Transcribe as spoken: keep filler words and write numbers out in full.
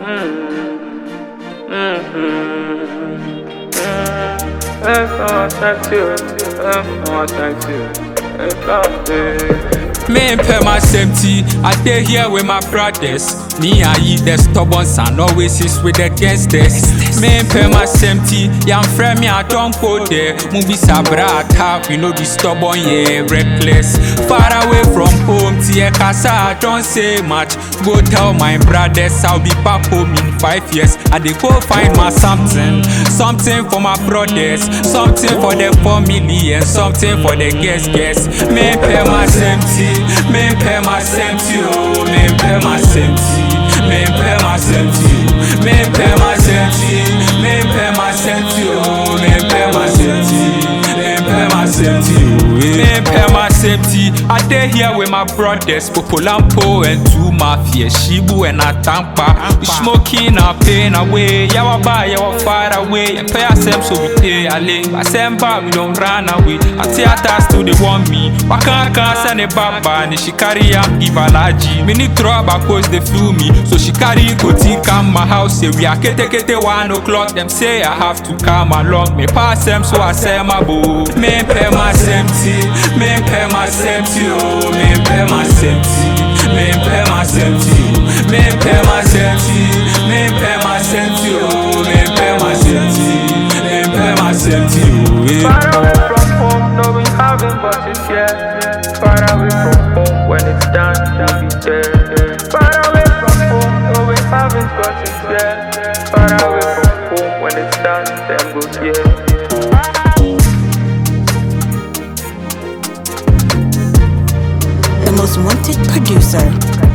Me pay my safety, I stay here with my brothers. Me and you, the stubborn son, always is with the gangsters. Me pay my safety, young friend me, I don't go there. Movie sabra tap, you know the stubborn, yeah, reckless. Far away from home, tia casa, I don't say much. Go tell my brothers, I'll be back home in five years. I dey go find my something, something for my brothers, something for the family, and something for the guests, guests. Me pay my safety. Me pay my safety, oh, me pay my safety, me pay my safety, me pay my safety, me pay my safety, oh, me pay my safety, me pay my safety, oh, me pay my safety. I stay here with my brothers, Popolampo and two mafia, Shibu and Atampa. We smoking our pain away, yawa ba yawa far away. And pay ourselves so we pay a link. I send back, we don't run away. I theaters still they want me. Waka can't send a baba, and she carry am give alaji. Me need trouble cause they flew me, so she carry go take come my house. Say we are kete kete one o'clock. Them say I have to come along. Me pass them so I say my boo. Me pay my safety, me pay my safety, oh, me pay my safety, me pay my safety, me pay my safety, me pay my safety, oh, me pay my safety, me pay my safety, oh. Far away from home, knowing having but it's here. Far away from home, when it's done, we'll be there. Far away from home, knowing having but it's here. Far away from home, when it's done, then go here. The most wanted producer.